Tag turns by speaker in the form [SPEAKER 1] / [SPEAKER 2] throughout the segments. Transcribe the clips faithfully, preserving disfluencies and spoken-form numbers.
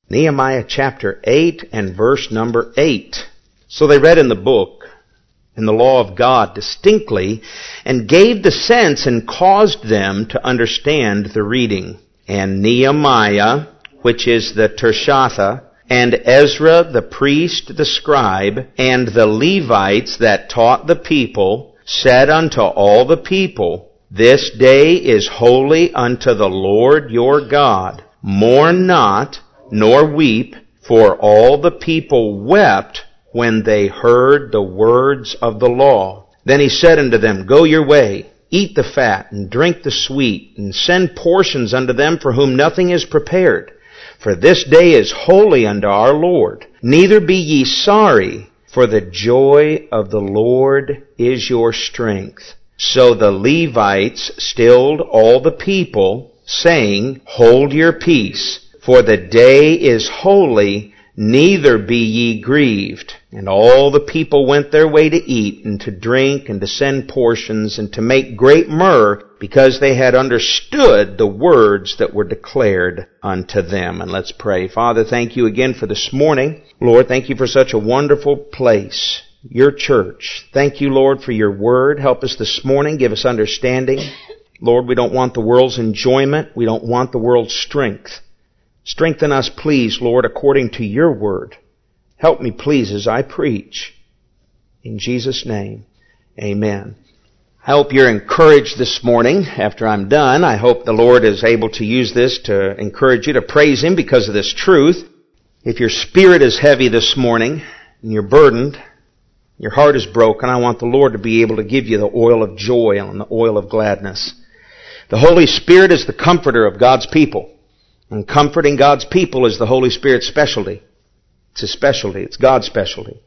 [SPEAKER 1] Nehemiah chapter eight and verse number eight. So they read in the book, in the law of God distinctly, and gave the sense and caused them to understand the reading. And Nehemiah, which is the Tirshatha, and Ezra the priest, the scribe, and the Levites that taught the people, said unto all the people, This day is holy unto the Lord your God. Mourn not, nor weep, for all the people wept when they heard the words of the law. Then he said unto them, Go your way, eat the fat, and drink the sweet, and send portions unto them for whom nothing is prepared. For this day is holy unto our Lord. Neither be ye sorry, for the joy of the Lord is your strength. So the Levites stilled all the people, saying, Hold your peace, for the day is holy, neither be ye grieved. And all the people went their way to eat, and to drink, and to send portions, and to make great myrrh, because they had understood the words that were declared unto them. And let's pray. Father, thank you again for this morning. Lord, thank you for such a wonderful place, your church. Thank you, Lord, for your word. Help us this morning. Give us understanding. Lord, we don't want the world's enjoyment. We don't want the world's strength. Strengthen us, please, Lord, according to your word. Help me, please, as I preach. In Jesus' name, amen. I hope you're encouraged this morning after I'm done. I hope the Lord is able to use this to encourage you to praise Him because of this truth. If your spirit is heavy this morning and you're burdened, your heart is broken, I want the Lord to be able to give you the oil of joy and the oil of gladness. The Holy Spirit is the comforter of God's people. And comforting God's people is the Holy Spirit's specialty. It's His specialty. It's God's specialty.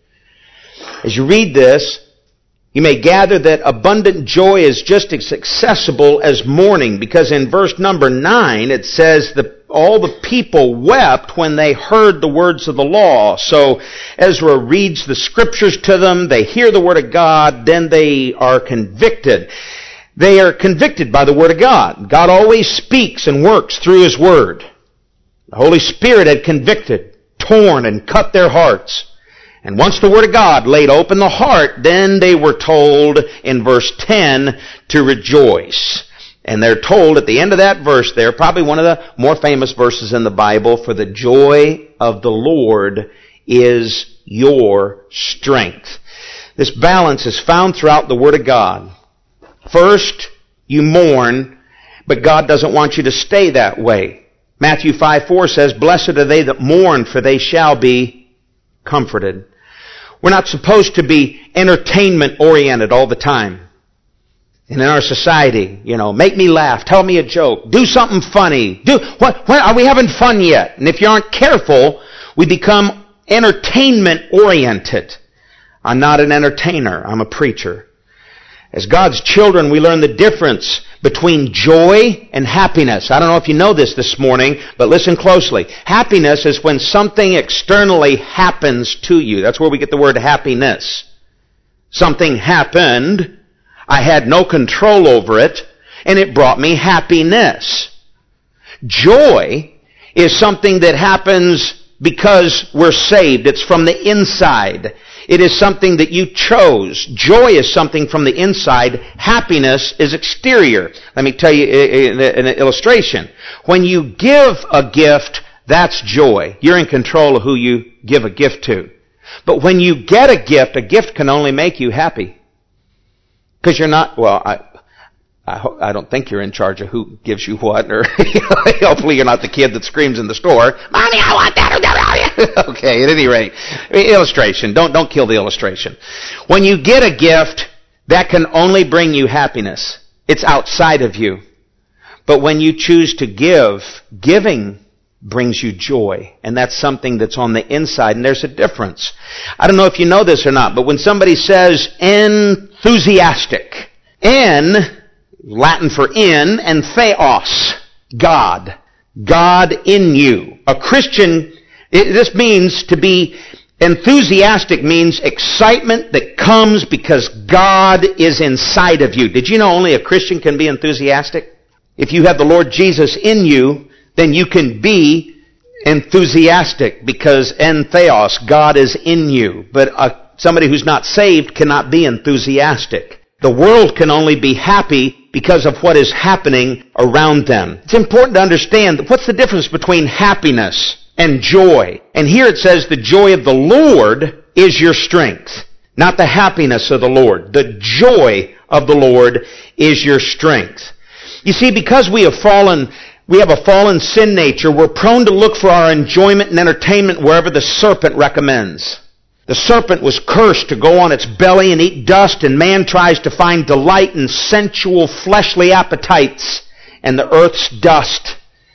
[SPEAKER 1] As you read this, you may gather that abundant joy is just as accessible as mourning, because in verse number nine it says that all the people wept when they heard the words of the law. So Ezra reads the scriptures to them, they hear the word of God, then they are convicted. They are convicted by the Word of God. God always speaks and works through His Word. The Holy Spirit had convicted, torn, and cut their hearts. And once the Word of God laid open the heart, then they were told in verse ten to rejoice. And they're told at the end of that verse there, probably one of the more famous verses in the Bible, for the joy of the Lord is your strength. This balance is found throughout the Word of God. First, you mourn, but God doesn't want you to stay that way. Matthew five four says, Blessed are they that mourn, for they shall be comforted. We're not supposed to be entertainment-oriented all the time. And in our society, you know, make me laugh, tell me a joke, do something funny. Do what? What are we having fun yet? And if you aren't careful, we become entertainment-oriented. I'm not an entertainer. I'm a preacher. As God's children, we learn the difference between joy and happiness. I don't know if you know this this morning, but listen closely. Happiness is when something externally happens to you. That's where we get the word happiness. Something happened, I had no control over it, and it brought me happiness. Joy is something that happens because we're saved. It's from the inside. It is something that you chose. Joy is something from the inside. Happiness is exterior. Let me tell you an illustration. When you give a gift, that's joy. You're in control of who you give a gift to. But when you get a gift, a gift can only make you happy. Because you're not, well, I, I, ho- I don't think you're in charge of who gives you what, or hopefully you're not the kid that screams in the store, Mommy, I want that. Okay, at any rate, illustration. Don't, don't kill the illustration. When you get a gift, that can only bring you happiness. It's outside of you. But when you choose to give, giving brings you joy. And that's something that's on the inside, and there's a difference. I don't know if you know this or not, but when somebody says enthusiastic, en, Latin for in, and theos, God. God in you. A Christian, it, this means to be enthusiastic, means excitement that comes because God is inside of you. Did you know only a Christian can be enthusiastic? If you have the Lord Jesus in you, then you can be enthusiastic because entheos, God is in you. But uh, somebody who's not saved cannot be enthusiastic. The world can only be happy because of what is happening around them. It's important to understand what's the difference between happiness and joy. And here it says the joy of the Lord is your strength, not the happiness of the Lord. The joy of the Lord is your strength. You see, because we have fallen, we have a fallen sin nature, we're prone to look for our enjoyment and entertainment wherever the serpent recommends. The serpent was cursed to go on its belly and eat dust, and man tries to find delight in sensual fleshly appetites and the earth's dust.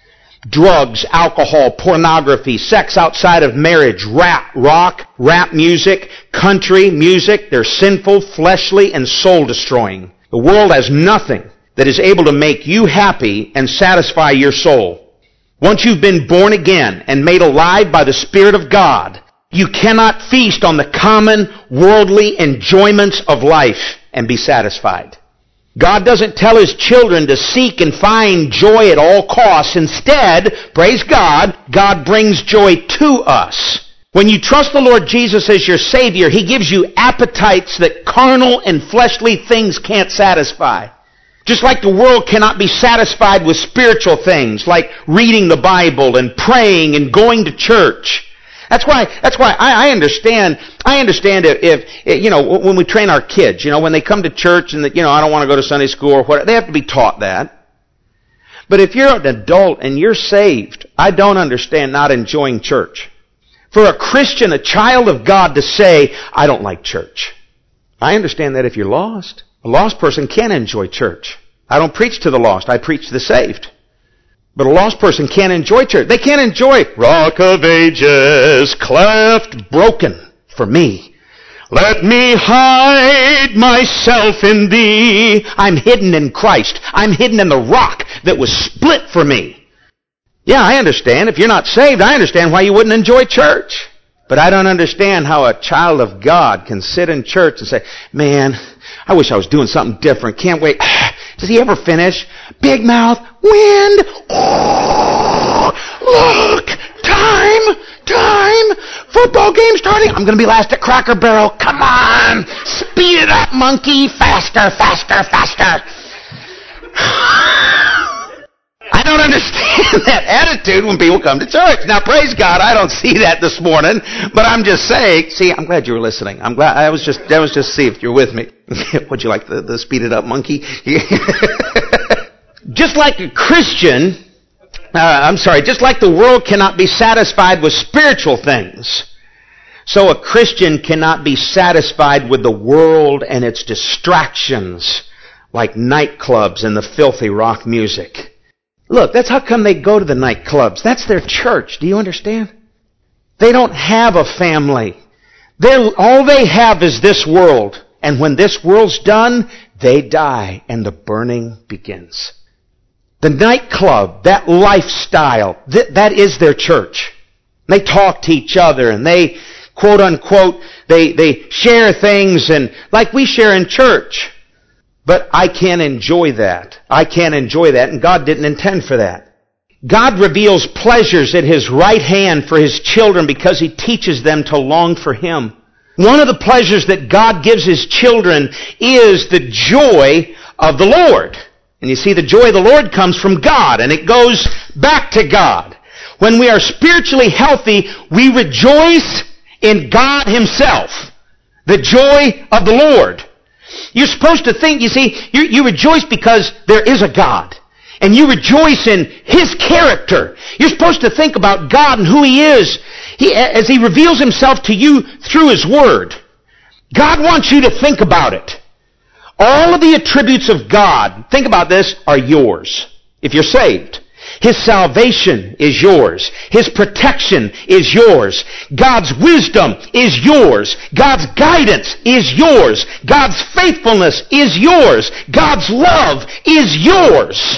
[SPEAKER 1] Drugs, alcohol, pornography, sex outside of marriage, rap, rock, rap music, country music, they're sinful, fleshly, and soul-destroying. The world has nothing that is able to make you happy and satisfy your soul. Once you've been born again and made alive by the Spirit of God, you cannot feast on the common worldly enjoyments of life and be satisfied. God doesn't tell His children to seek and find joy at all costs. Instead, praise God, God brings joy to us. When you trust the Lord Jesus as your Savior, He gives you appetites that carnal and fleshly things can't satisfy. Just like the world cannot be satisfied with spiritual things, like reading the Bible and praying and going to church. That's why, that's why I, I understand, I understand if, if, you know, when we train our kids, you know, when they come to church and, you know, I don't want to go to Sunday school or whatever, they have to be taught that. But if you're an adult and you're saved, I don't understand not enjoying church. For a Christian, a child of God, to say, I don't like church. I understand that if you're lost. A lost person can't enjoy church. I don't preach to the lost, I preach to the saved. But a lost person can't enjoy church. They can't enjoy Rock of Ages, cleft, broken for me. Let me hide myself in Thee. I'm hidden in Christ. I'm hidden in the rock that was split for me. Yeah, I understand. If you're not saved, I understand why you wouldn't enjoy church. But I don't understand how a child of God can sit in church and say, man, I wish I was doing something different. Can't wait. Does he ever finish? Big mouth, wind. Oh, look, time, time. Football game starting. I'm going to be last at Cracker Barrel. Come on. Speed it up, monkey. Faster, faster, faster. I don't understand that attitude when people come to church. Now, praise God, I don't see that this morning, but I'm just saying, see, I'm glad you were listening. I'm glad, I was just, I was just see if you're with me. Would you like the, the speed it up monkey? Just like a Christian, uh, I'm sorry, just like the world cannot be satisfied with spiritual things, so a Christian cannot be satisfied with the world and its distractions, like nightclubs and the filthy rock music. Look, that's how come they go to the nightclubs. That's their church. Do you understand? They don't have a family. They're, all they have is this world. And when this world's done, they die and the burning begins. The nightclub, that lifestyle, th- that is their church. They talk to each other and they, quote unquote, they, they share things and like we share in church. But I can't enjoy that. I can't enjoy that, and God didn't intend for that. God reveals pleasures at His right hand for His children because He teaches them to long for Him. One of the pleasures that God gives His children is the joy of the Lord. And you see, the joy of the Lord comes from God, and it goes back to God. When we are spiritually healthy, we rejoice in God Himself. The joy of the Lord. You're supposed to think, you see, you, you rejoice because there is a God. And you rejoice in His character. You're supposed to think about God and who He is he, as He reveals Himself to you through His Word. God wants you to think about it. All of the attributes of God, think about this, are yours. If you're saved. His salvation is yours. His protection is yours. God's wisdom is yours. God's guidance is yours. God's faithfulness is yours. God's love is yours.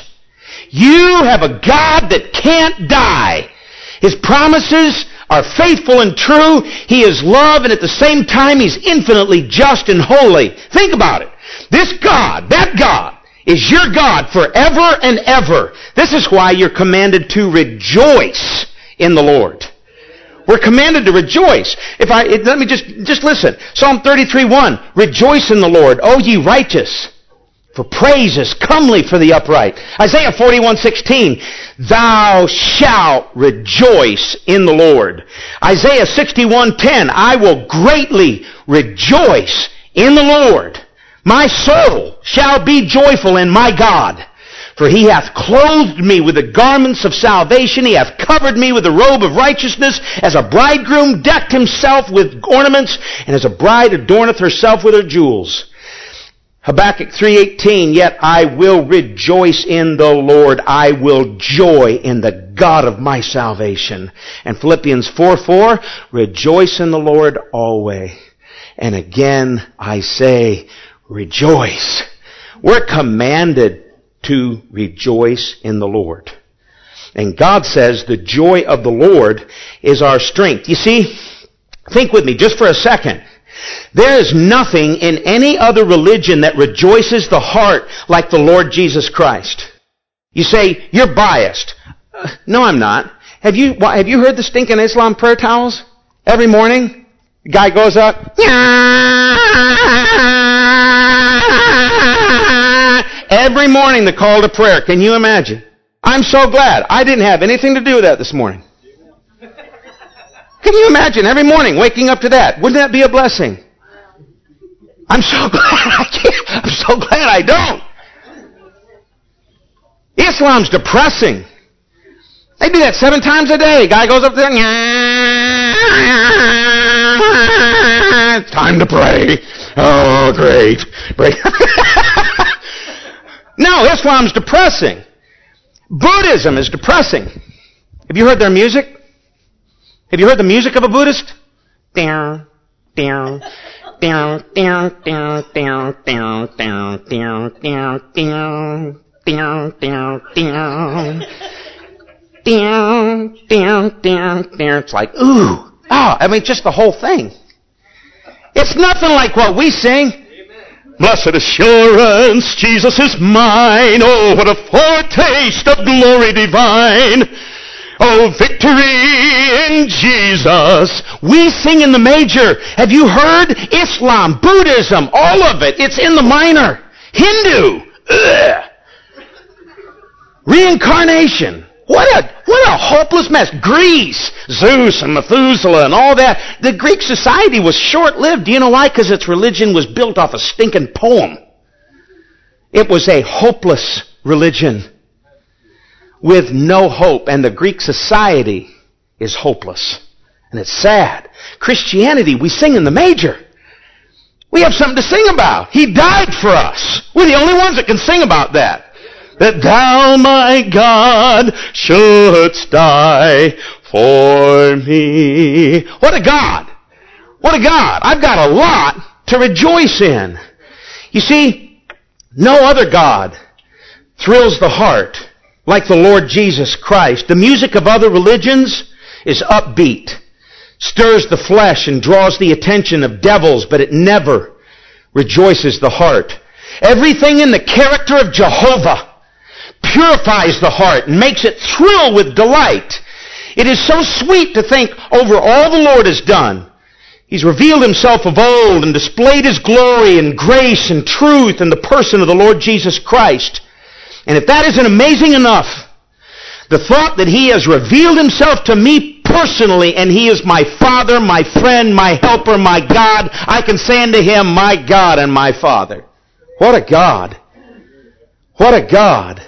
[SPEAKER 1] You have a God that can't die. His promises are faithful and true. He is love, and at the same time, He's infinitely just and holy. Think about it. This God, that God, is your God forever and ever. This is why you're commanded to rejoice in the Lord. We're commanded to rejoice. If I, it, let me just, just listen. Psalm thirty-three one. Rejoice in the Lord, O ye righteous, for praise is comely for the upright. Isaiah forty-one sixteen. Thou shalt rejoice in the Lord. Isaiah sixty-one ten. I will greatly rejoice in the Lord. My soul shall be joyful in my God. For he hath clothed me with the garments of salvation. He hath covered me with the robe of righteousness, as a bridegroom decked himself with ornaments, and as a bride adorneth herself with her jewels. Habakkuk three eighteen, yet I will rejoice in the Lord. I will joy in the God of my salvation. And Philippians four four, rejoice in the Lord always. And again I say, rejoice. We're commanded to rejoice in the Lord. And God says the joy of the Lord is our strength. You see, think with me just for a second. There is nothing in any other religion that rejoices the heart like the Lord Jesus Christ. You say, you're biased. Uh, no, I'm not. Have you, have you heard the stinking Islam prayer towels? Every morning, the guy goes up. Every morning the call to prayer. Can you imagine? I'm so glad I didn't have anything to do with that this morning. Can you imagine every morning waking up to that? Wouldn't that be a blessing? I'm so glad I can't. I'm so glad I don't. Islam's depressing. They do that seven times a day. Guy goes up there. It's time to pray. Oh, great. Pray. No, Islam's depressing. Buddhism is depressing. Have you heard their music? Have you heard the music of a Buddhist? Down, down, down, down, down, down, down, down, down, down, down, down, down, down, down, down, down, down. It's like, ooh, oh, I mean, just the whole thing. It's nothing like what we sing. Blessed assurance, Jesus is mine. Oh, what a foretaste of glory divine. Oh, victory in Jesus. We sing in the major. Have you heard? Islam, Buddhism, all of it. It's in the minor. Hindu. Ugh. Reincarnation. What a, what a hopeless mess. Greece, Zeus and Methuselah and all that. The Greek society was short-lived. Do you know why? Because its religion was built off a stinking poem. It was a hopeless religion with no hope. And the Greek society is hopeless. And it's sad. Christianity, we sing in the major. We have something to sing about. He died for us. We're the only ones that can sing about that. That thou, my God, shouldst die for me. What a God. What a God. I've got a lot to rejoice in. You see, no other God thrills the heart like the Lord Jesus Christ. The music of other religions is upbeat, stirs the flesh and draws the attention of devils, but it never rejoices the heart. Everything in the character of Jehovah purifies the heart and makes it thrill with delight. It is so sweet to think over all the Lord has done. He's revealed himself of old and displayed his glory and grace and truth in the person of the Lord Jesus Christ. And if that isn't amazing enough, the thought that he has revealed himself to me personally and he is my Father, my friend, my helper, my God, I can say unto him, my God and my Father. What a God. What a God.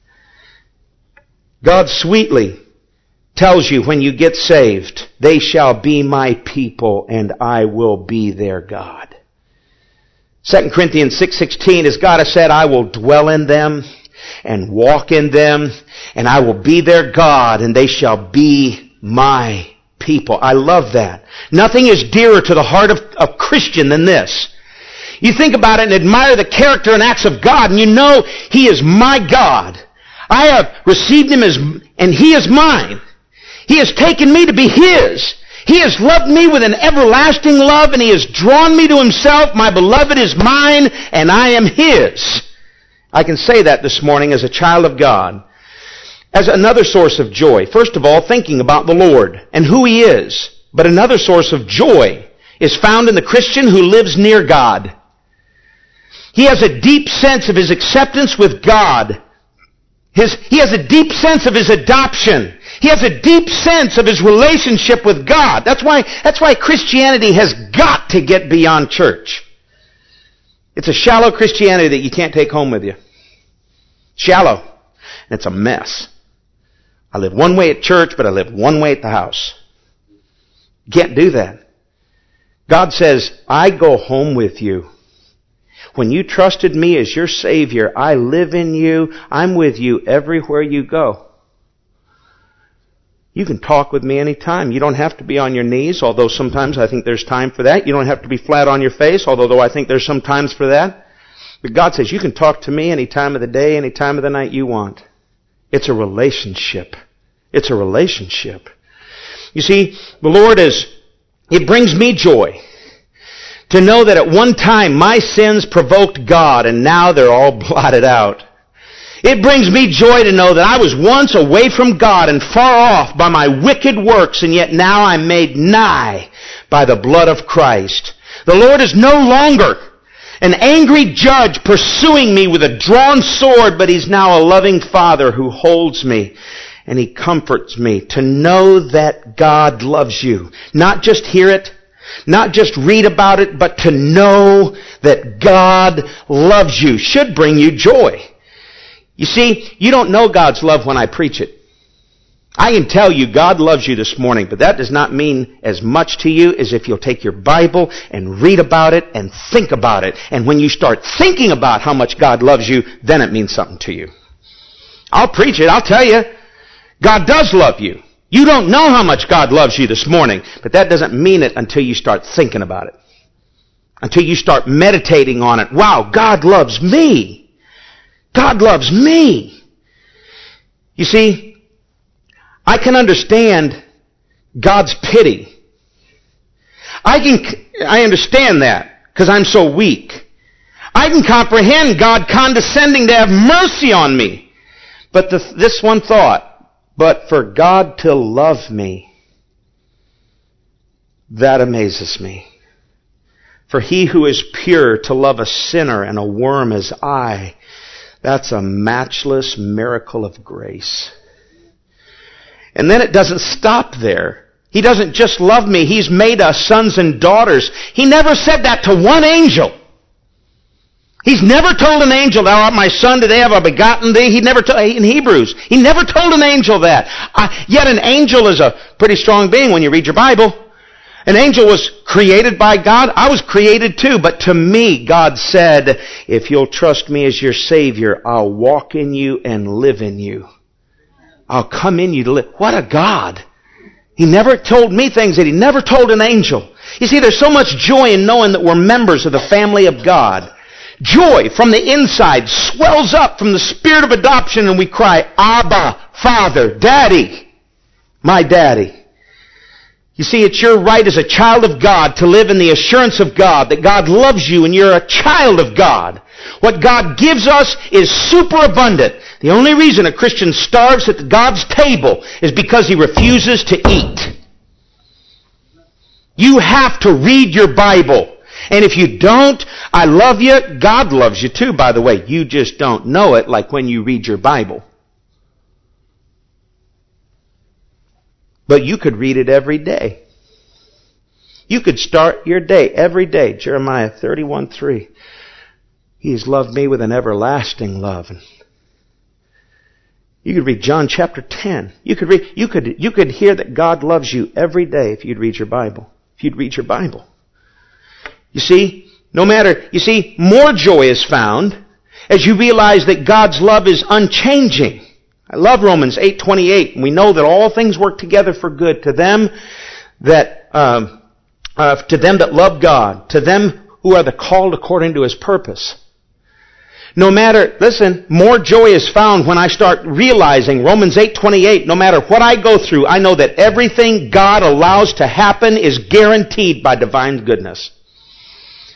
[SPEAKER 1] God sweetly tells you when you get saved, they shall be my people and I will be their God. Second Corinthians six sixteen, as God has said, I will dwell in them and walk in them and I will be their God and they shall be my people. I love that. Nothing is dearer to the heart of a Christian than this. You think about it and admire the character and acts of God and you know he is my God. I have received him as, and he is mine. He has taken me to be his. He has loved me with an everlasting love and he has drawn me to himself. My beloved is mine and I am his. I can say that this morning as a child of God. as another source of joy. First of all, thinking about the Lord and who He is. But another source of joy is found in the Christian who lives near God. He has a deep sense of his acceptance with God. His, he has a deep sense of his adoption. He has a deep sense of his relationship with God. That's why, that's why Christianity has got to get beyond church. It's a shallow Christianity that you can't take home with you. Shallow. And it's a mess. I live one way at church, but I live one way at the house. You can't do that. God says, I go home with you. When you trusted me as your Savior, I live in you. I'm with you everywhere you go. You can talk with me anytime. You don't have to be on your knees, although sometimes I think there's time for that. You don't have to be flat on your face, although I think there's some times for that. But God says, you can talk to me any time of the day, any time of the night you want. It's a relationship. It's a relationship. You see, the Lord is, it brings me joy to know that at one time my sins provoked God and now they're all blotted out. It brings me joy to know that I was once away from God and far off by my wicked works, and yet now I'm made nigh by the blood of Christ. The Lord is no longer an angry judge pursuing me with a drawn sword, but He's now a loving Father who holds me and He comforts me to know that God loves you. Not just hear it, not just read about it, but to know that God loves you should bring you joy. You see, you don't know God's love when I preach it. I can tell you God loves you this morning, but that does not mean as much to you as if you'll take your Bible and read about it and think about it. And when you start thinking about how much God loves you, then it means something to you. I'll preach it. I'll tell you, God does love you. You don't know how much God loves you this morning, but that doesn't mean it until you start thinking about it. Until you start meditating on it. Wow, God loves me. God loves me. You see, I can understand God's pity. I can, I understand that because I'm so weak. I can comprehend God condescending to have mercy on me. But the, this one thought, but for God to love me, that amazes me. For He who is pure to love a sinner and a worm as I, that's a matchless miracle of grace. And then it doesn't stop there. He doesn't just love me. He's made us sons and daughters. He never said that to one angel. He's never told an angel, thou art my son, today have I begotten thee. He never told, in Hebrews, he never told an angel that. Uh, yet an angel is a pretty strong being when you read your Bible. An angel was created by God. I was created too. But to me, God said, if you'll trust me as your Savior, I'll walk in you and live in you. I'll come in you to live. What a God. He never told me things that He never told an angel. You see, there's so much joy in knowing that we're members of the family of God. Joy from the inside swells up from the spirit of adoption and we cry, Abba, Father, Daddy, my Daddy. You see, it's your right as a child of God to live in the assurance of God that God loves you and you're a child of God. What God gives us is superabundant. The only reason a Christian starves at God's table is because he refuses to eat. You have to read your Bible. And if you don't, I love you. God loves you too, by the way. You just don't know it like when you read your Bible. But you could read it every day. You could start your day every day. Jeremiah thirty-one three. He has loved me with an everlasting love. You could read John chapter ten. You could read, you could, you could hear that God loves you every day if you'd read your Bible. If you'd read your Bible. You see, no matter, you see, more joy is found as you realize that God's love is unchanging. I love Romans eight twenty-eight, and we know that all things work together for good to them that, um, uh, to them that love God, to them who are the called according to His purpose. No matter, listen, more joy is found when I start realizing Romans eight twenty-eight, no matter what I go through, I know that everything God allows to happen is guaranteed by divine goodness.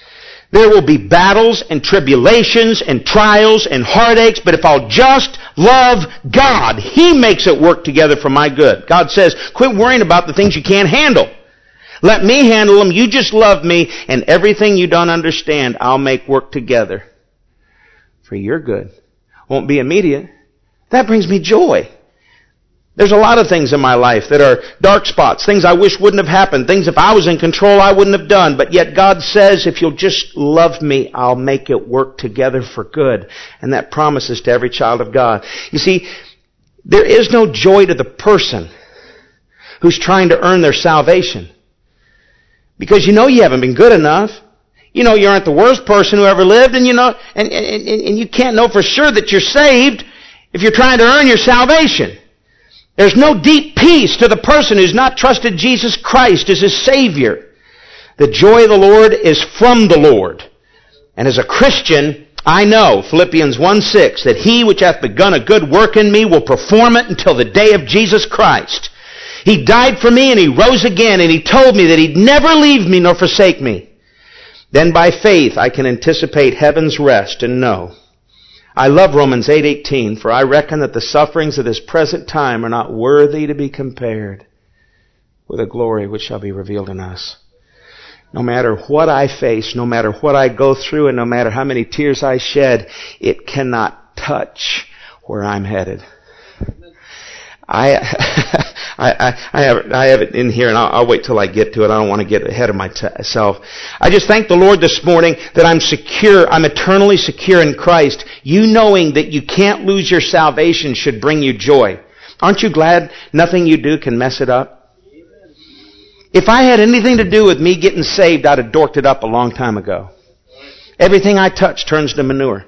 [SPEAKER 1] There will be battles and tribulations and trials and heartaches, but if I'll just love God, He makes it work together for my good. God says, quit worrying about the things you can't handle. Let me handle them. You just love me, and everything you don't understand, I'll make work together for your good. Won't be immediate. That brings me joy. There's a lot of things in my life that are dark spots, things I wish wouldn't have happened, things if I was in control I wouldn't have done. But yet God says, if you'll just love me, I'll make it work together for good. And that promises to every child of God. You see, there is no joy to the person who's trying to earn their salvation. Because you know you haven't been good enough. You know you aren't the worst person who ever lived, and you know, and, and, and you can't know for sure that you're saved if you're trying to earn your salvation. There's no deep peace to the person who's not trusted Jesus Christ as his Savior. The joy of the Lord is from the Lord. And as a Christian, I know, Philippians one six, that He which hath begun a good work in me will perform it until the day of Jesus Christ. He died for me and He rose again, and He told me that He'd never leave me nor forsake me. Then by faith I can anticipate heaven's rest and know. I love Romans eight eighteen, for I reckon that the sufferings of this present time are not worthy to be compared with the glory which shall be revealed in us. No matter what I face, no matter what I go through, and no matter how many tears I shed, it cannot touch where I'm headed. I, I, I have, I have it in here, and I'll, I'll wait till I get to it. I don't want to get ahead of myself. I just thank the Lord this morning that I'm secure, I'm eternally secure in Christ. You knowing that you can't lose your salvation should bring you joy. Aren't you glad nothing you do can mess it up? If I had anything to do with me getting saved, I'd have dorked it up a long time ago. Everything I touch turns to manure.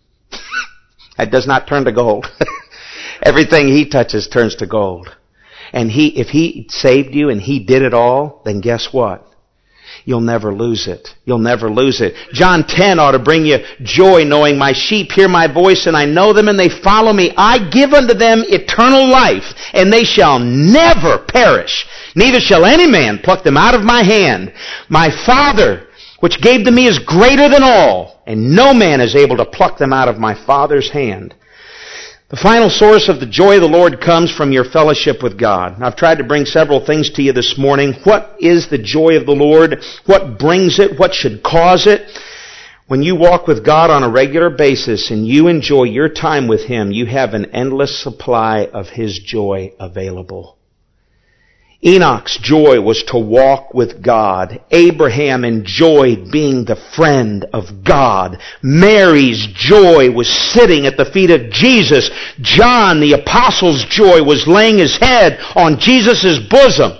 [SPEAKER 1] It does not turn to gold. Everything He touches turns to gold. And He, if He saved you and He did it all, then guess what? You'll never lose it. You'll never lose it. John ten ought to bring you joy, knowing my sheep hear my voice, and I know them and they follow me. I give unto them eternal life, and they shall never perish. Neither shall any man pluck them out of my hand. My Father, which gave them me, is greater than all, and no man is able to pluck them out of my Father's hand. The final source of the joy of the Lord comes from your fellowship with God. I've tried to bring several things to you this morning. What is the joy of the Lord? What brings it? What should cause it? When you walk with God on a regular basis and you enjoy your time with Him, you have an endless supply of His joy available. Enoch's joy was to walk with God. Abraham enjoyed being the friend of God. Mary's joy was sitting at the feet of Jesus. John, the apostle's joy, was laying his head on Jesus' bosom.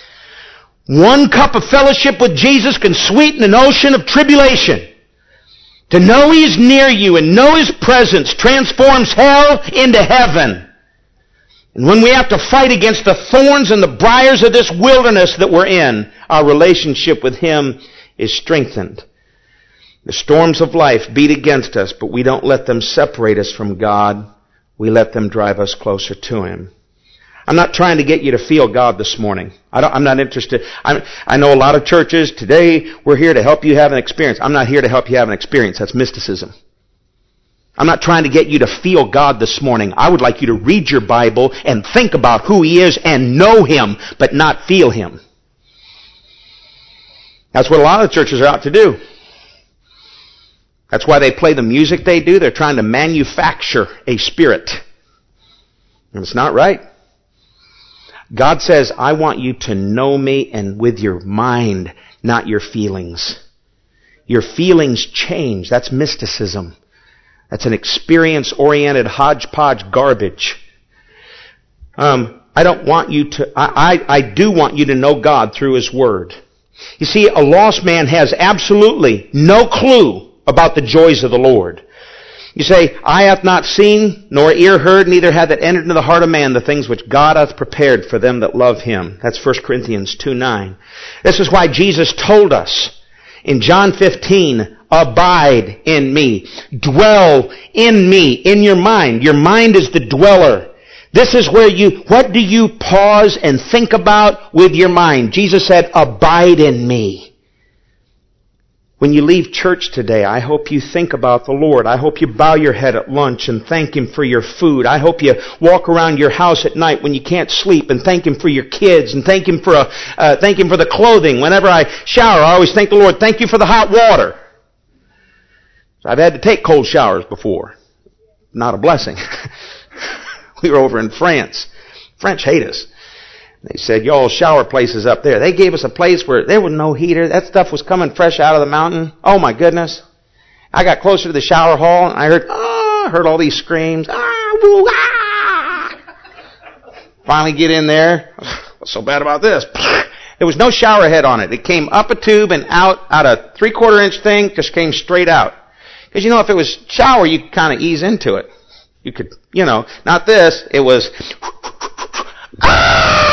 [SPEAKER 1] One cup of fellowship with Jesus can sweeten an ocean of tribulation. To know He's near you and know His presence transforms hell into heaven. And when we have to fight against the thorns and the briars of this wilderness that we're in, our relationship with Him is strengthened. The storms of life beat against us, but we don't let them separate us from God. We let them drive us closer to Him. I'm not trying to get you to feel God this morning. I don't, I'm not interested. I'm, I know a lot of churches, today we're here to help you have an experience. I'm not here to help you have an experience. That's mysticism. I'm not trying to get you to feel God this morning. I would like you to read your Bible and think about who He is and know Him, but not feel Him. That's what a lot of churches are out to do. That's why they play the music they do. They're trying to manufacture a spirit. And it's not right. God says, I want you to know me, and with your mind, not your feelings. Your feelings change. That's mysticism. That's an experience-oriented hodgepodge garbage. Um, I don't want you to, I, I, I do want you to know God through His Word. You see, a lost man has absolutely no clue about the joys of the Lord. You say, eye hath not seen, nor ear heard, neither hath it entered into the heart of man the things which God hath prepared for them that love Him. That's First Corinthians two nine. This is why Jesus told us in John fifteen, abide in me. Dwell in me, in your mind. Your mind is the dweller. This is where you, what do you pause and think about with your mind? Jesus said, abide in me. When you leave church today, I hope you think about the Lord. I hope you bow your head at lunch and thank Him for your food. I hope you walk around your house at night when you can't sleep and thank Him for your kids and thank Him for a, uh, thank Him for the clothing. Whenever I shower, I always thank the Lord. Thank you for the hot water. I've had to take cold showers before. Not a blessing. We were over in France. French hate us. They said, y'all shower places up there. They gave us a place where there was no heater. That stuff was coming fresh out of the mountain. Oh my goodness. I got closer to the shower hall and I heard, ah, I heard all these screams. Ah, woo, ah. Finally get in there. What's so bad about this? There was no shower head on it. It came up a tube and out, out a three quarter inch thing, just came straight out. Because you know, if it was shower, you could kind of ease into it. You could, you know, not this. It was, ah!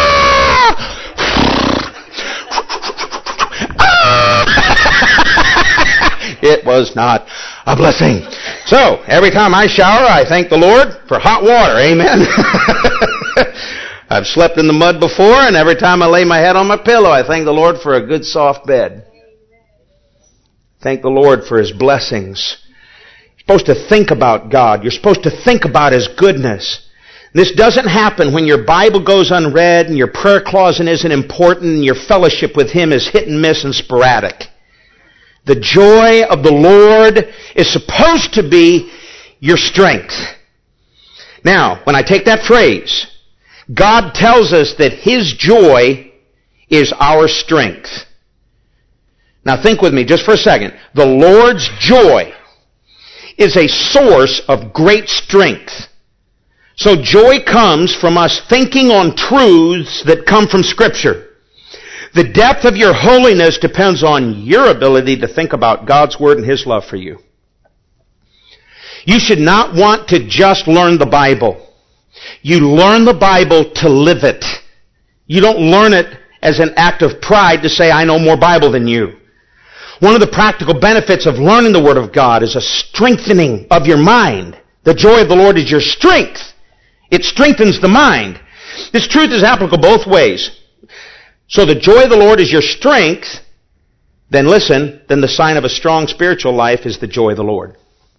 [SPEAKER 1] It was not a blessing. So, every time I shower, I thank the Lord for hot water. Amen. I've slept in the mud before, and every time I lay my head on my pillow, I thank the Lord for a good soft bed. Thank the Lord for His blessings. You're supposed to think about God. You're supposed to think about His goodness. This doesn't happen when your Bible goes unread and your prayer closet isn't important and your fellowship with Him is hit and miss and sporadic. The joy of the Lord is supposed to be your strength. Now, when I take that phrase, God tells us that His joy is our strength. Now think with me just for a second. The Lord's joy is a source of great strength. So joy comes from us thinking on truths that come from Scripture. The depth of your holiness depends on your ability to think about God's Word and His love for you. You should not want to just learn the Bible. You learn the Bible to live it. You don't learn it as an act of pride to say, I know more Bible than you. One of the practical benefits of learning the Word of God is a strengthening of your mind. The joy of the Lord is your strength. It strengthens the mind. This truth is applicable both ways. So the joy of the Lord is your strength. Then listen, then the sign of a strong spiritual life is the joy of the Lord.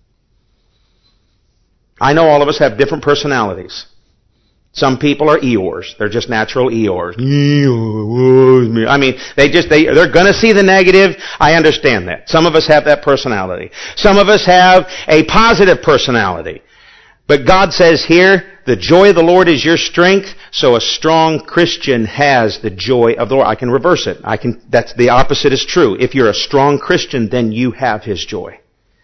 [SPEAKER 1] I know all of us have different personalities. Some people are Eeyores. They're just natural Eeyores. I mean, they just, they, they're gonna see the negative. I understand that. Some of us have that personality. Some of us have a positive personality. But God says here, the joy of the Lord is your strength, so a strong Christian has the joy of the Lord. I can reverse it. I can, that's the opposite is true. If you're a strong Christian, then you have His joy.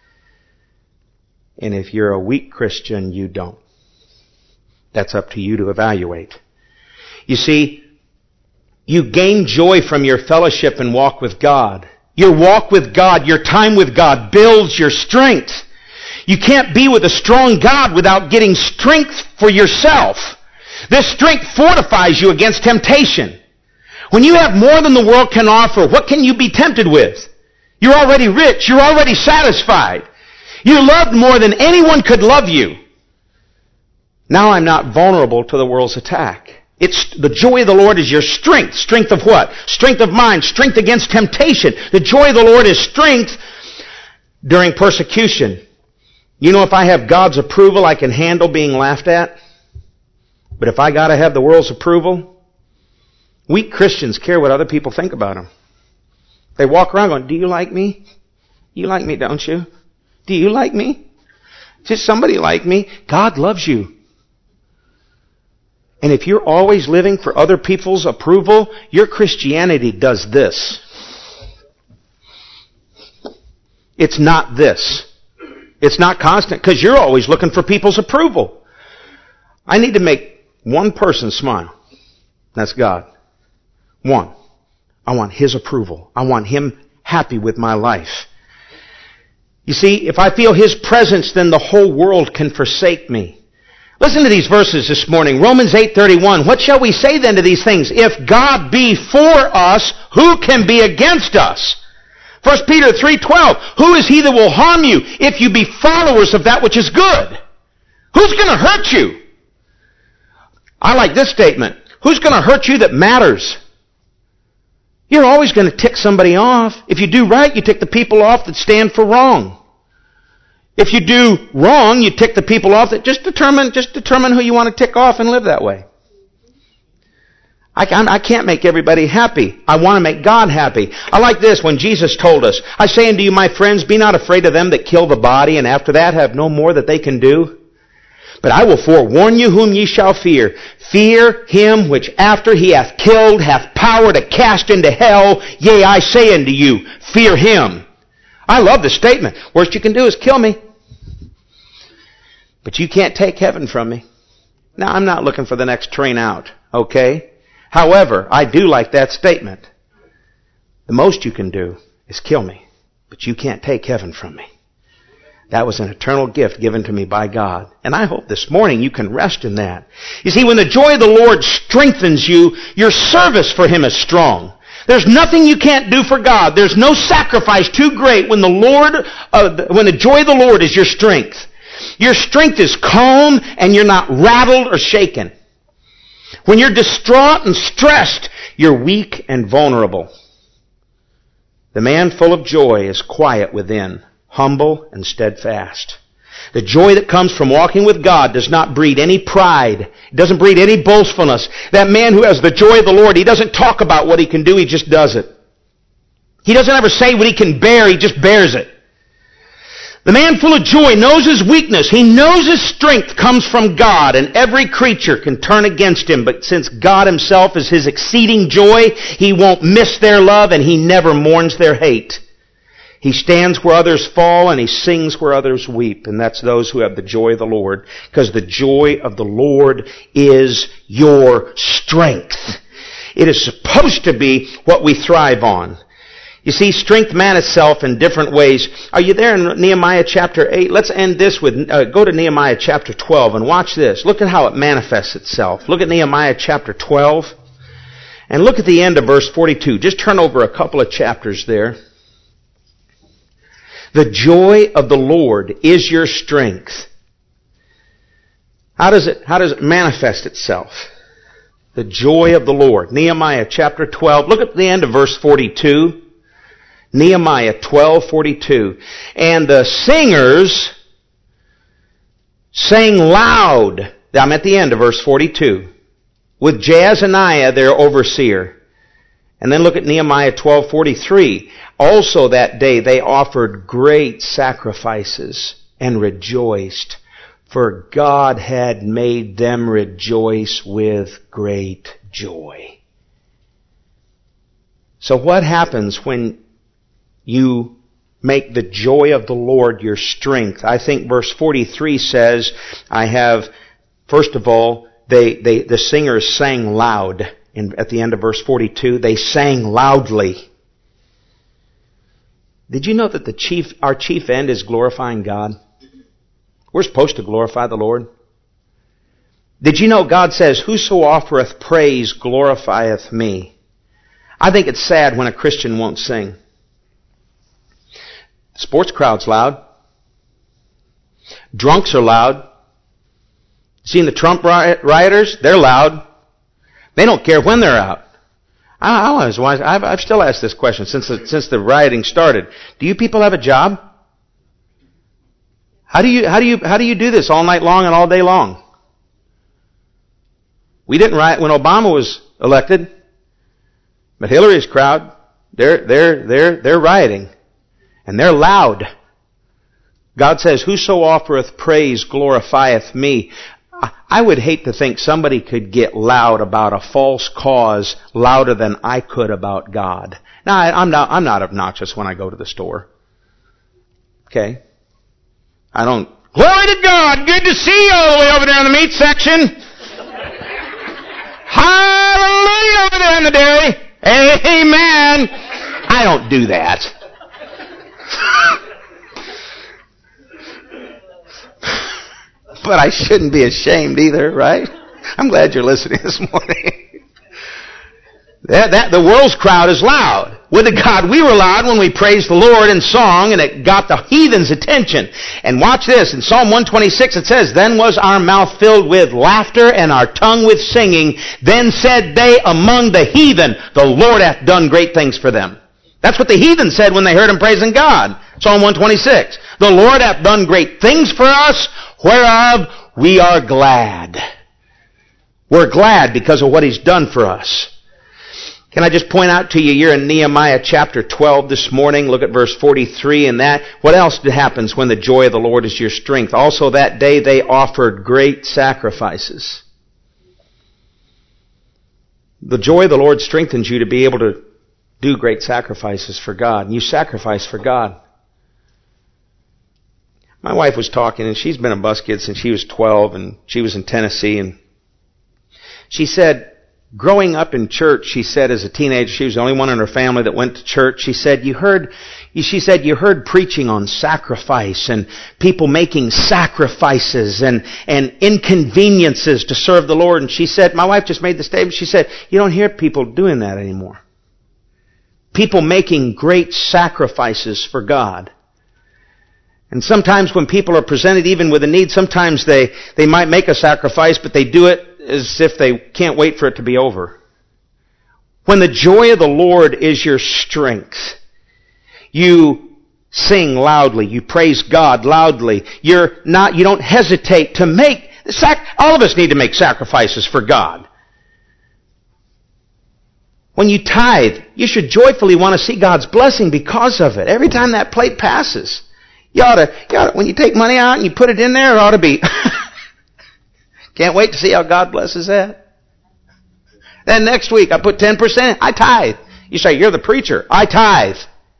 [SPEAKER 1] And if you're a weak Christian, you don't. That's up to you to evaluate. You see, you gain joy from your fellowship and walk with God. Your walk with God, your time with God builds your strength. You can't be with a strong God without getting strength for yourself. This strength fortifies you against temptation. When you have more than the world can offer, what can you be tempted with? You're already rich. You're already satisfied. You're loved more than anyone could love you. Now I'm not vulnerable to the world's attack. It's the joy of the Lord is your strength. Strength of what? Strength of mind. Strength against temptation. The joy of the Lord is strength during persecution. You know, if I have God's approval, I can handle being laughed at. But if I gotta have the world's approval, weak Christians care what other people think about them. They walk around going, do you like me? You like me, don't you? Do you like me? Just somebody like me. God loves you. And if you're always living for other people's approval, your Christianity does this. It's not this. It's not constant because you're always looking for people's approval. I need to make one person smile. That's God. One. I want His approval. I want Him happy with my life. You see, if I feel His presence, then the whole world can forsake me. Listen to these verses this morning. Romans eight thirty-one. What shall we say then to these things? If God be for us, who can be against us? First Peter three twelve. Who is he that will harm you if you be followers of that which is good? Who's going to hurt you? I like this statement. Who's going to hurt you that matters? You're always going to tick somebody off. If you do right, you tick the people off that stand for wrong. If you do wrong, you tick the people off that just determine, just determine who you want to tick off and live that way. I, I can't make everybody happy. I want to make God happy. I like this when Jesus told us, I say unto you, my friends, be not afraid of them that kill the body, and after that have no more that they can do. But I will forewarn you whom ye shall fear. Fear him which after he hath killed hath power to cast into hell. Yea, I say unto you, fear him. I love this statement. Worst you can do is kill me. But you can't take heaven from me. Now, I'm not looking for the next train out, okay? However, I do like that statement. The most you can do is kill me, but you can't take heaven from me. That was an eternal gift given to me by God. And I hope this morning you can rest in that. You see, when the joy of the Lord strengthens you, your service for Him is strong. There's nothing you can't do for God. There's no sacrifice too great when the Lord, uh, when the joy of the Lord is your strength. Your strength is calm and you're not rattled or shaken. When you're distraught and stressed, you're weak and vulnerable. The man full of joy is quiet within, humble and steadfast. The joy that comes from walking with God does not breed any pride. It doesn't breed any boastfulness. That man who has the joy of the Lord, he doesn't talk about what he can do, he just does it. He doesn't ever say what he can bear, he just bears it. The man full of joy knows his weakness. He knows his strength comes from God, and every creature can turn against him. But since God Himself is his exceeding joy, He won't miss their love, and He never mourns their hate. He stands where others fall, and He sings where others weep. And that's those who have the joy of the Lord. Because the joy of the Lord is your strength. It is supposed to be what we thrive on. You see, strength manifests itself in different ways. Are you there in Nehemiah chapter eight? Let's end this with, uh, go to Nehemiah chapter twelve and watch this. Look at how it manifests itself. Look at Nehemiah chapter twelve and look at the end of verse forty-two. Just turn over a couple of chapters there. The joy of the Lord is your strength. How does it, how does it manifest itself? The joy of the Lord. Nehemiah chapter twelve. Look at the end of verse forty-two. Nehemiah twelve forty-two. And the singers sang loud. I'm at the end of verse forty-two. With Jaazaniah their overseer. And then look at Nehemiah twelve forty-three. Also that day they offered great sacrifices and rejoiced, for God had made them rejoice with great joy. So what happens when you make the joy of the Lord your strength? I think verse forty-three says, I have, first of all, they, they, the singers sang loud. In, at the end of verse forty-two, they sang loudly. Did you know that the chief, our chief end is glorifying God? We're supposed to glorify the Lord. Did you know God says, whoso offereth praise glorifieth me? I think it's sad when a Christian won't sing. The sports crowd's loud. Drunks are loud. Seen the Trump rioters? They're loud. They don't care when they're out. I, I was, I've, I've still asked this question since the, since the rioting started. Do you people have a job? How do you how do you how do you do this all night long and all day long? We didn't riot when Obama was elected, but Hillary's crowd, they're they're they're they're rioting, and they're loud. God says, "Whoso offereth praise glorifieth me." I would hate to think somebody could get loud about a false cause louder than I could about God. Now, I, I'm not I'm not obnoxious when I go to the store. Okay? I don't, glory to God, good to see you all the way over there in the meat section. Hallelujah over there in the dairy. Amen. I don't do that. But I shouldn't be ashamed either, right? I'm glad you're listening this morning. that, that, the world's crowd is loud. would to God we were loud when we praised the Lord in song, and it got the heathen's attention. And watch this, in Psalm one twenty-six it says, Then was our mouth filled with laughter and our tongue with singing. Then said they among the heathen, The Lord hath done great things for them. That's what the heathen said when they heard him praising God. Psalm one twenty-six. The Lord hath done great things for us, whereof we are glad. We're glad because of what He's done for us. Can I just point out to you, you're in Nehemiah chapter twelve this morning. Look at verse forty-three and that. What else happens when the joy of the Lord is your strength? Also that day they offered great sacrifices. The joy of the Lord strengthens you to be able to do great sacrifices for God. And you sacrifice for God. My wife was talking, and she's been a bus kid since she was twelve, and she was in Tennessee, and she said, growing up in church, she said as a teenager, she was the only one in her family that went to church. She said, you heard, she said, you heard preaching on sacrifice and people making sacrifices and, and inconveniences to serve the Lord. And she said, my wife just made the statement, she said, you don't hear people doing that anymore. People making great sacrifices for God. And sometimes when people are presented even with a need, sometimes they, they might make a sacrifice, but they do it as if they can't wait for it to be over. When the joy of the Lord is your strength, you sing loudly, you praise God loudly. You're not, you don't hesitate to make, all of us need to make sacrifices for God. When you tithe, you should joyfully want to see God's blessing because of it. Every time that plate passes, you ought to, you ought to when you take money out and you put it in there, it ought to be, can't wait to see how God blesses that. Then next week, I put ten percent. I tithe. You say, you're the preacher. I tithe.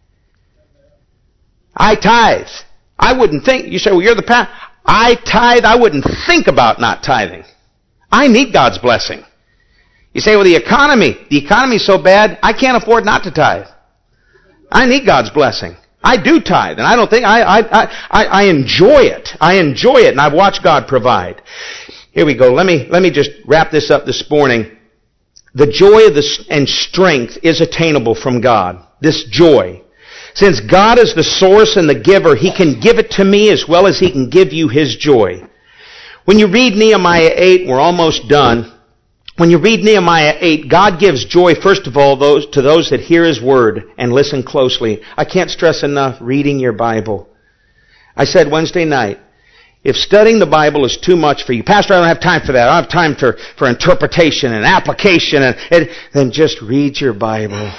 [SPEAKER 1] I tithe. I wouldn't think, you say, well, you're the pastor. I tithe. I wouldn't think about not tithing. I need God's blessing. You say, well, the economy, the economy's so bad, I can't afford not to tithe. I need God's blessing. I do tithe, and I don't think, I, I, I, I enjoy it. I enjoy it, and I've watched God provide. Here we go. Let me, let me just wrap this up this morning. The joy of the, and strength is attainable from God. This joy. Since God is the source and the giver, He can give it to me as well as He can give you His joy. When you read Nehemiah eight, we're almost done. When you read Nehemiah eight, God gives joy, first of all, those to those that hear His Word and listen closely. I can't stress enough reading your Bible. I said Wednesday night, if studying the Bible is too much for you, Pastor, I don't have time for that. I don't have time for, for interpretation and application, and, and then just read your Bible.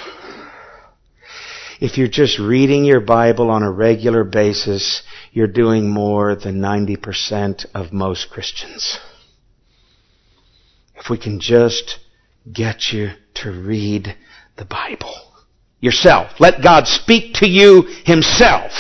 [SPEAKER 1] If you're just reading your Bible on a regular basis, you're doing more than ninety percent of most Christians. If we can just get you to read the Bible yourself. Let God speak to you Himself.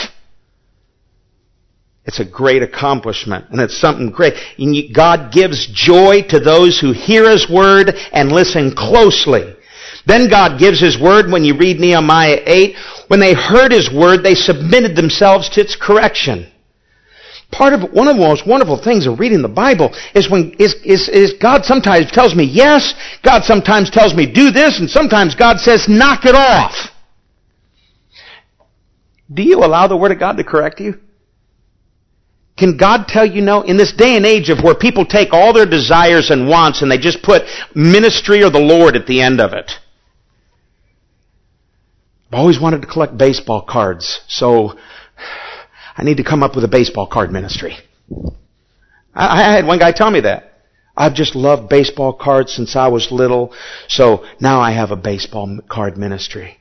[SPEAKER 1] It's a great accomplishment, and it's something great. God gives joy to those who hear His Word and listen closely. Then God gives His Word when you read Nehemiah eight. When they heard His Word, they submitted themselves to its correction. Part of one of the most wonderful things of reading the Bible is when is, is, is God sometimes tells me yes, God sometimes tells me do this, and sometimes God says knock it off. Do you allow the Word of God to correct you? Can God tell you no? In this day and age of where people take all their desires and wants and they just put ministry or the Lord at the end of it. I've always wanted to collect baseball cards, so I need to come up with a baseball card ministry. I, I had one guy tell me that. I've just loved baseball cards since I was little, so now I have a baseball card ministry.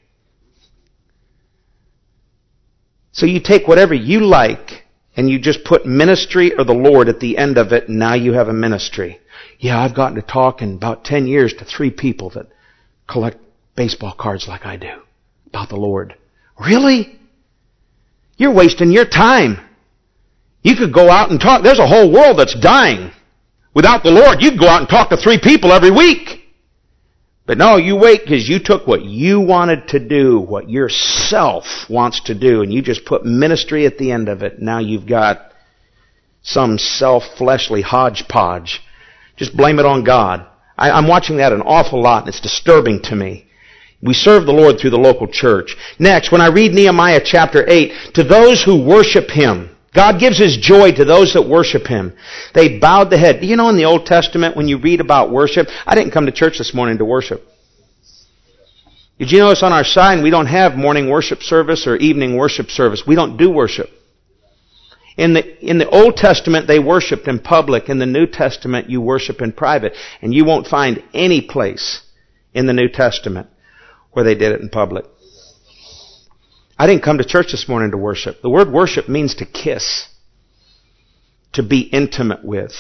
[SPEAKER 1] So you take whatever you like and you just put ministry or the Lord at the end of it, and now you have a ministry. Yeah, I've gotten to talk in about ten years to three people that collect baseball cards like I do about the Lord. Really? You're wasting your time. You could go out and talk. There's a whole world that's dying. Without the Lord, you could go out and talk to three people every week. But no, you wait because you took what you wanted to do, what yourself wants to do, and you just put ministry at the end of it. Now you've got some self-fleshly hodgepodge. Just blame it on God. I, I'm watching that an awful lot, and it's disturbing to me. We serve the Lord through the local church. Next, when I read Nehemiah chapter eight, to those who worship Him, God gives His joy to those that worship Him. They bowed the head. Do you know in the Old Testament when you read about worship, I didn't come to church this morning to worship. Did you notice on our sign we don't have morning worship service or evening worship service? We don't do worship. In the, in the Old Testament they worshipped in public. In the New Testament you worship in private. And you won't find any place in the New Testament where they did it in public. I didn't come to church this morning to worship. The word worship means to kiss, to be intimate with.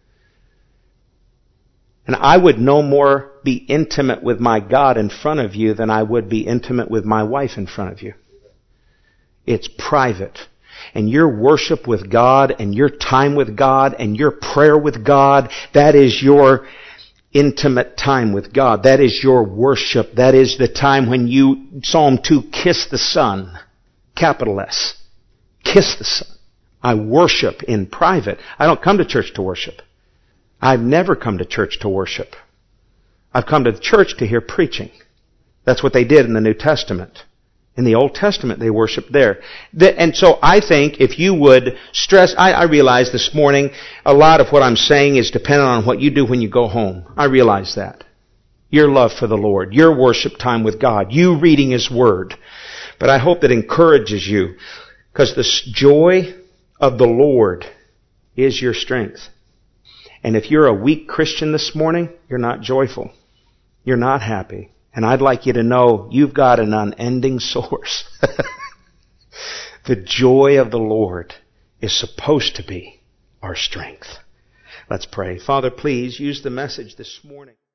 [SPEAKER 1] And I would no more be intimate with my God in front of you than I would be intimate with my wife in front of you. It's private. And your worship with God and your time with God and your prayer with God, that is your intimate time with God. That is your worship. That is the time when you, Psalm two, kiss the Son. Capital S. Kiss the Son. I worship in private. I don't come to church to worship. I've never come to church to worship. I've come to the church to hear preaching. That's what they did in the New Testament. In the Old Testament, they worshiped there. And so I think if you would stress, I, I realize this morning a lot of what I'm saying is dependent on what you do when you go home. I realize that. Your love for the Lord, your worship time with God, you reading His Word. But I hope that encourages you, because the joy of the Lord is your strength. And if you're a weak Christian this morning, you're not joyful. You're not happy. And I'd like you to know you've got an unending source. The joy of the Lord is supposed to be our strength. Let's pray. Father, please use the message this morning.